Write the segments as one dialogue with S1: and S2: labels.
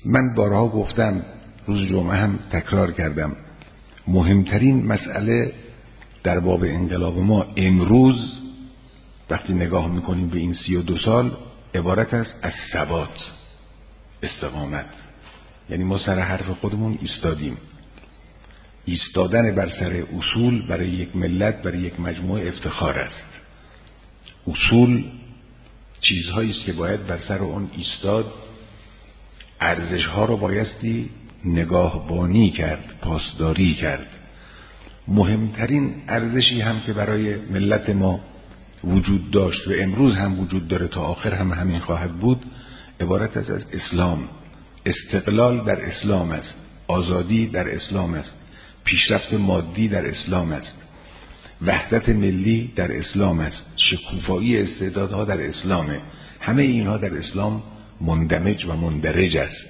S1: من بارها گفتم، روز جمعه هم تکرار کردم، مهمترین مسئله در باب انقلاب ما امروز وقتی نگاه میکنیم به این 32 سال عبارت است از ثبات، استقامت. یعنی ما سر حرف خودمون ایستادیم. ایستادن بر سر اصول برای یک ملت، برای یک مجموعه افتخار است. اصول چیزهایی است که باید بر سر اون ایستاد، ارزشها رو بایستی نگاهبانی کرد، پاسداری کرد. مهمترین ارزشی هم که برای ملت ما وجود داشت و امروز هم وجود داره، تا آخر هم همین خواهد بود، عبارت است از اسلام. استقلال در اسلام است، آزادی در اسلام است، پیشرفت مادی در اسلام است، وحدت ملی در اسلام است، شکوفایی استعدادها در اسلامه. همه اینها در اسلام مندمج و مندرج است.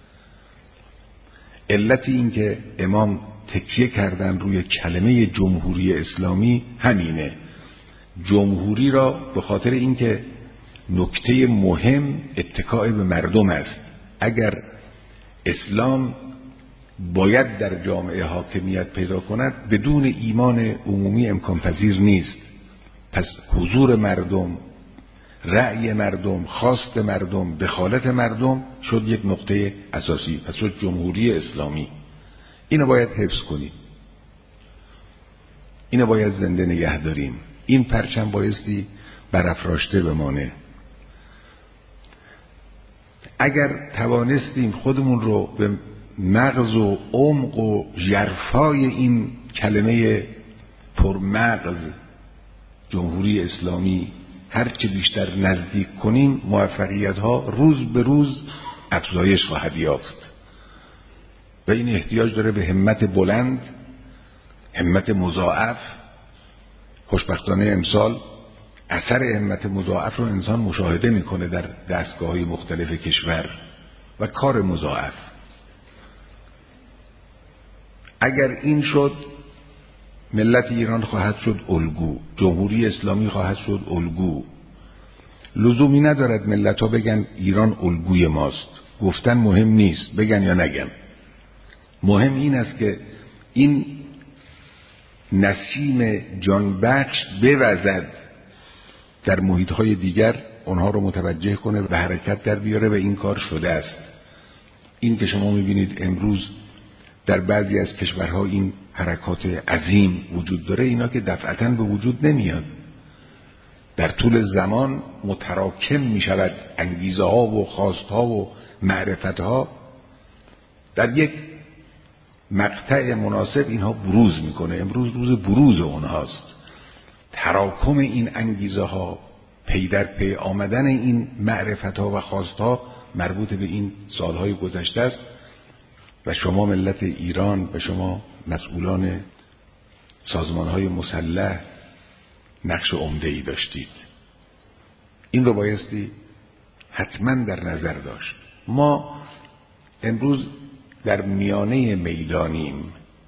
S1: علت این که امام تکیه کردن روی کلمه جمهوری اسلامی همینه. جمهوری را به خاطر اینکه نکته مهم اتکای به مردم است. اگر اسلام باید در جامعه حاکمیت پیدا کند، بدون ایمان عمومی امکان پذیر نیست. پس حضور مردم، رأی مردم، خواست مردم، دخالت مردم شد یک نقطه اساسی، پس شد جمهوری اسلامی. اینو باید حفظ کنیم، اینو باید زنده نگه داریم. این پرچم بایستی برافراشته بمانه. اگر توانستیم خودمون رو به مغز و عمق و ژرفای این کلمه پرمغز جمهوری اسلامی هرچه بیشتر نزدیک کنیم، موفقیت ها روز به روز افزایش خواهد یافت و این احتیاج داره به همت بلند، همت مضاعف. خوشبختانه امسال اثر همت مضاعف رو انسان مشاهده میکنه در دستگاه‌های مختلف کشور و کار مضاعف. اگر این شد، ملت ایران خواهد شد الگو، جمهوری اسلامی خواهد شد الگو. لزومی ندارد ملت ها بگن ایران الگوی ماست، گفتن مهم نیست، بگن یا نگن. مهم این است که این نسیم جانبخش بوزد در محیط های دیگر، اونها رو متوجه کنه و حرکت در بیاره و این کار شده است. این که شما میبینید امروز در بعضی از کشورها این حرکات عظیم وجود داره، اینا که دفعتاً به وجود نمیاد، در طول زمان متراکم میشود انگیزه ها و خواست ها و معرفت ها، در یک مقطع مناسب اینها بروز میکنه. امروز روز بروز اونهاست. تراکم این انگیزه ها، پی در پی آمدن این معرفت ها و خواست ها مربوط به این سالهای گذشته است و شما ملت ایران و شما مسئولان سازمانهای مسلح نقش عمده‌ای داشتید. این رو بایستی حتما در نظر داشت. ما امروز در میانه میدانیم،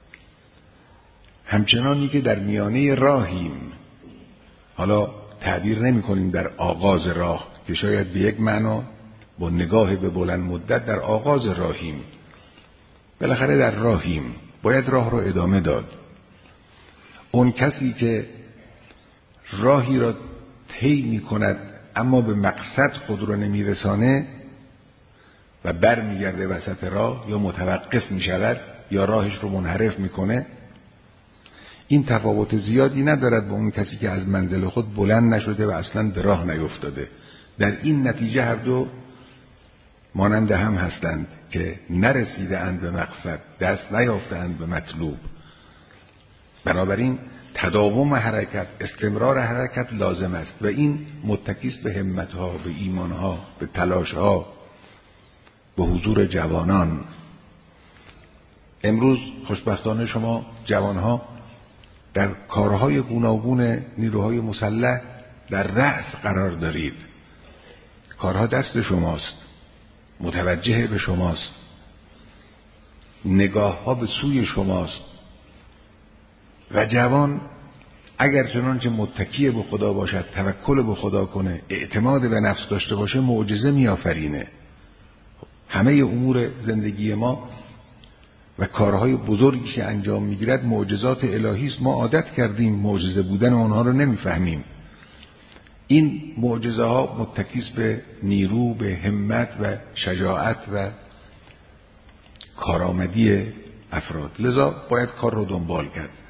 S1: همچنانی که در میانه راهیم. حالا تعبیر نمی کنیم در آغاز راه، که شاید به یک معنا با نگاه به بلند مدت در آغاز راهیم. بالاخره در راهیم، باید راه رو ادامه داد. اون کسی که راهی را طی می کند اما به مقصد خود رو نمی رسانه و بر می گرده وسط راه، یا متوقف می شود یا راهش رو منحرف می کنه، این تفاوت زیادی ندارد با اون کسی که از منزل خود بلند نشده و اصلا به راه نیفتاده. در این نتیجه هر دو مانند هم هستند که نرسیده اند به مقصد، دست نیافته اند به مطلوب. بنابراین تداوم حرکت، استمرار حرکت لازم است و این متکیست به همتها، به ایمانها، به تلاشها، به حضور جوانان. امروز خوشبختانه شما جوانها در کارهای گوناگون نیروهای مسلح در رأس قرار دارید. کارها دست شماست، متوجه به شماست، نگاه ها به سوی شماست و جوان اگر چنانچه متکی به خدا باشد، توکل به خدا کنه، اعتماد به نفس داشته باشه، معجزه میآفرینه. همه امور زندگی ما و کارهای بزرگی که انجام میگیرد معجزات الهی است. ما عادت کردیم معجزه بودن اونها رو نمیفهمیم. این معجزه ها متکی است به نیرو، به همت و شجاعت و کارآمدی افراد، لذا باید کار رو دنبال کرد.